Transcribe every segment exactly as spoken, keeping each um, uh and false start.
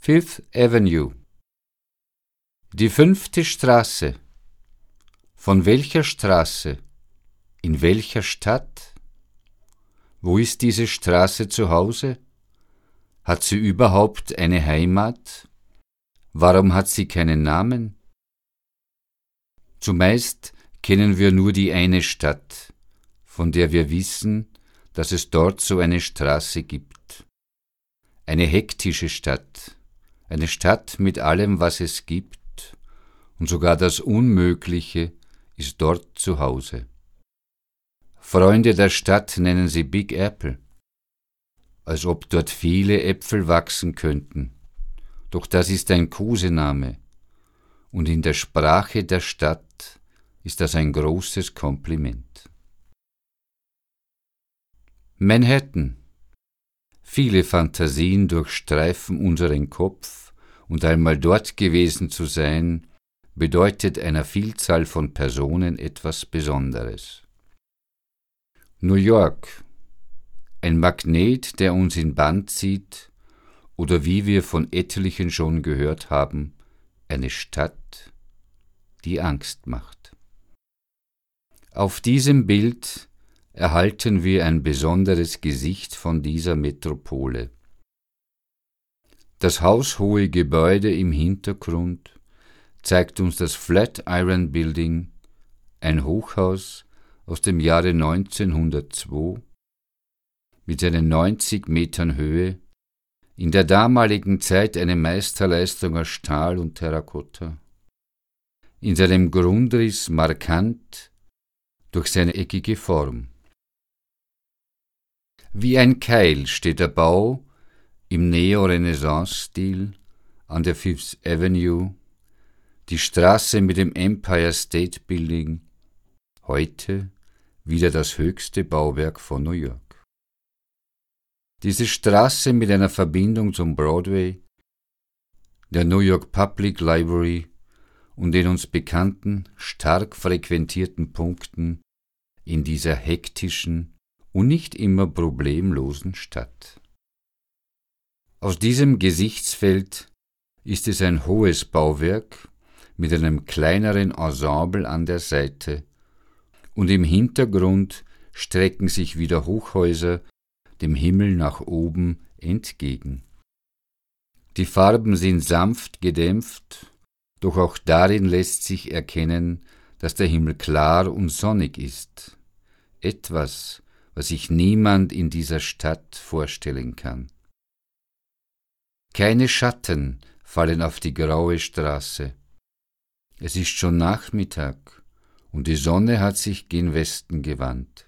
Fifth Avenue. Die fünfte Straße. Von welcher Straße? In welcher Stadt? Wo ist diese Straße zu Hause? Hat sie überhaupt eine Heimat? Warum hat sie keinen Namen? Zumeist kennen wir nur die eine Stadt, von der wir wissen, dass es dort so eine Straße gibt. Eine hektische Stadt, eine Stadt mit allem, was es gibt, und sogar das Unmögliche ist dort zu Hause. Freunde der Stadt nennen sie Big Apple, als ob dort viele Äpfel wachsen könnten. Doch das ist ein Kosename, und in der Sprache der Stadt ist das ein großes Kompliment. Manhattan. Viele Fantasien durchstreifen unseren Kopf, und einmal dort gewesen zu sein, bedeutet einer Vielzahl von Personen etwas Besonderes. New York. Ein Magnet, der uns in Bann zieht, oder wie wir von etlichen schon gehört haben, eine Stadt, die Angst macht. Auf diesem Bild erhalten wir ein besonderes Gesicht von dieser Metropole. Das haushohe Gebäude im Hintergrund zeigt uns das Flatiron Building, ein Hochhaus aus dem Jahre neunzehnhundertzwei mit seinen neunzig Metern Höhe, in der damaligen Zeit eine Meisterleistung aus Stahl und Terrakotta. In seinem Grundriss markant durch seine eckige Form. Wie ein Keil steht der Bau im Neo-Renaissance-Stil an der Fifth Avenue, die Straße mit dem Empire State Building, heute wieder das höchste Bauwerk von New York. Diese Straße mit einer Verbindung zum Broadway, der New York Public Library und den uns bekannten, stark frequentierten Punkten in dieser hektischen und nicht immer problemlosen Stadt. Aus diesem Gesichtsfeld ist es ein hohes Bauwerk mit einem kleineren Ensemble an der Seite, und im Hintergrund strecken sich wieder Hochhäuser dem Himmel nach oben entgegen. Die Farben sind sanft gedämpft, doch auch darin lässt sich erkennen, dass der Himmel klar und sonnig ist. Etwas, was sich niemand in dieser Stadt vorstellen kann. Keine Schatten fallen auf die graue Straße. Es ist schon Nachmittag und die Sonne hat sich gen Westen gewandt.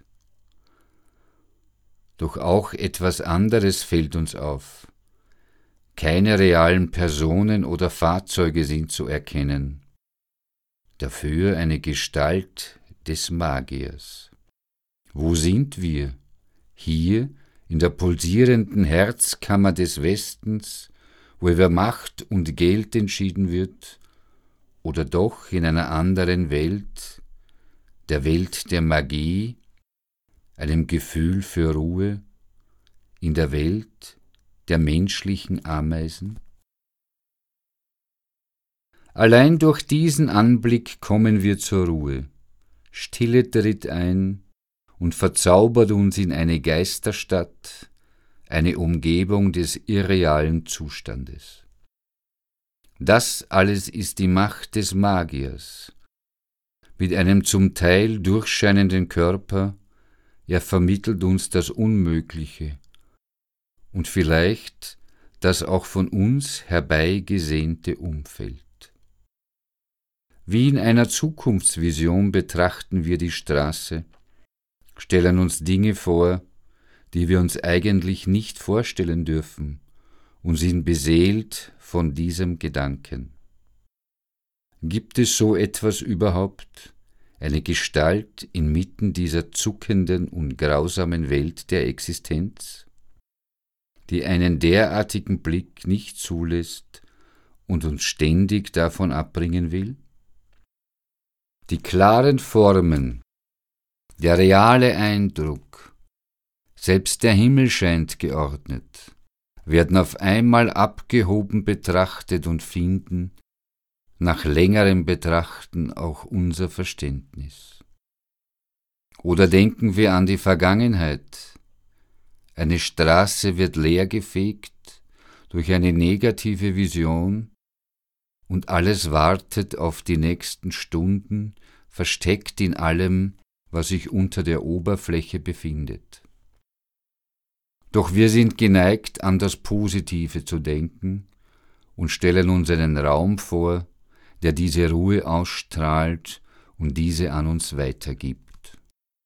Doch auch etwas anderes fällt uns auf. Keine realen Personen oder Fahrzeuge sind zu erkennen. Dafür eine Gestalt des Magiers. Wo sind wir? Hier in der pulsierenden Herzkammer des Westens, wo über Macht und Geld entschieden wird, oder doch in einer anderen Welt, der Welt der Magie, einem Gefühl für Ruhe, in der Welt der menschlichen Ameisen? Allein durch diesen Anblick kommen wir zur Ruhe. Stille tritt ein und verzaubert uns in eine Geisterstadt, eine Umgebung des irrealen Zustandes. Das alles ist die Macht des Magiers. Mit einem zum Teil durchscheinenden Körper, er vermittelt uns das Unmögliche und vielleicht das auch von uns herbeigesehnte Umfeld. Wie in einer Zukunftsvision betrachten wir die Straße, stellen uns Dinge vor, die wir uns eigentlich nicht vorstellen dürfen, und sind beseelt von diesem Gedanken. Gibt es so etwas überhaupt, eine Gestalt inmitten dieser zuckenden und grausamen Welt der Existenz, die einen derartigen Blick nicht zulässt und uns ständig davon abbringen will? Die klaren Formen, der reale Eindruck, selbst der Himmel scheint geordnet, werden auf einmal abgehoben betrachtet und finden nach längerem Betrachten auch unser Verständnis. Oder denken wir an die Vergangenheit. Eine Straße wird leergefegt durch eine negative Vision und alles wartet auf die nächsten Stunden, versteckt in allem, was sich unter der Oberfläche befindet. Doch wir sind geneigt, an das Positive zu denken und stellen uns einen Raum vor, der diese Ruhe ausstrahlt und diese an uns weitergibt.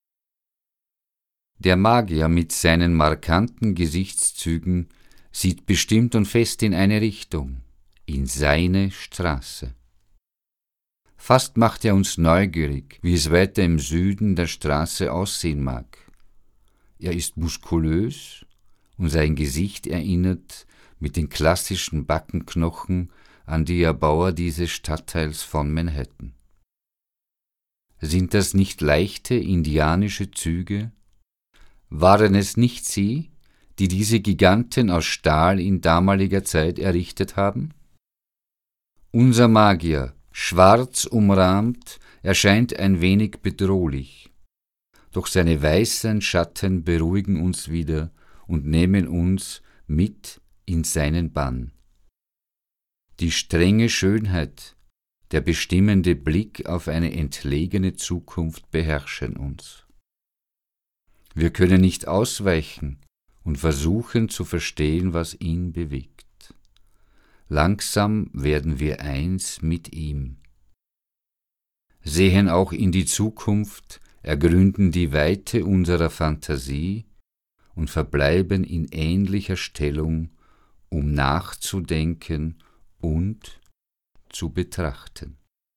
Der Magier mit seinen markanten Gesichtszügen sieht bestimmt und fest in eine Richtung, in seine Straße. Fast macht er uns neugierig, wie es weiter im Süden der Straße aussehen mag. Er ist muskulös und sein Gesicht erinnert mit den klassischen Backenknochen an die Erbauer dieses Stadtteils von Manhattan. Sind das nicht leichte indianische Züge? Waren es nicht sie, die diese Giganten aus Stahl in damaliger Zeit errichtet haben? Unser Magier, schwarz umrahmt, erscheint ein wenig bedrohlich, doch seine weißen Schatten beruhigen uns wieder und nehmen uns mit in seinen Bann. Die strenge Schönheit, der bestimmende Blick auf eine entlegene Zukunft beherrschen uns. Wir können nicht ausweichen und versuchen zu verstehen, was ihn bewegt. Langsam werden wir eins mit ihm, sehen auch in die Zukunft, ergründen die Weite unserer Fantasie und verbleiben in ähnlicher Stellung, um nachzudenken und zu betrachten.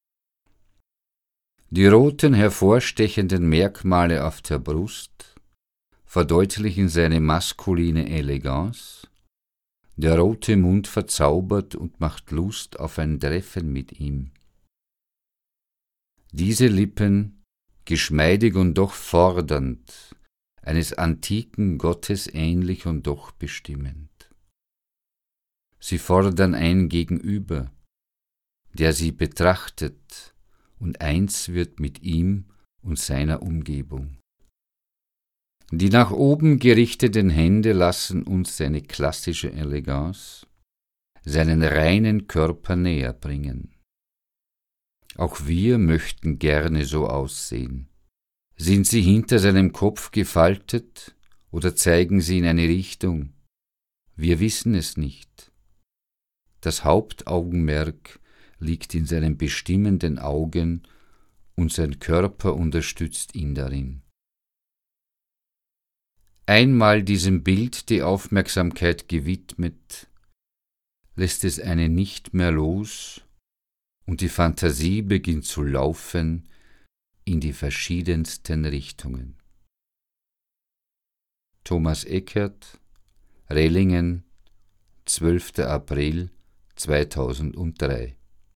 Die roten hervorstechenden Merkmale auf der Brust verdeutlichen seine maskuline Eleganz. Der rote Mund verzaubert und macht Lust auf ein Treffen mit ihm. Diese Lippen, geschmeidig und doch fordernd, eines antiken Gottes ähnlich und doch bestimmend. Sie fordern ein Gegenüber, der sie betrachtet und eins wird mit ihm und seiner Umgebung. Die nach oben gerichteten Hände lassen uns seine klassische Eleganz, seinen reinen Körper näher bringen. Auch wir möchten gerne so aussehen. Sind sie hinter seinem Kopf gefaltet oder zeigen sie in eine Richtung? Wir wissen es nicht. Das Hauptaugenmerk liegt in seinen bestimmenden Augen und sein Körper unterstützt ihn darin. Einmal diesem Bild die Aufmerksamkeit gewidmet, lässt es einen nicht mehr los und die Fantasie beginnt zu laufen in die verschiedensten Richtungen. Thomas Eckert, Rellingen, zwölfter April zweitausenddrei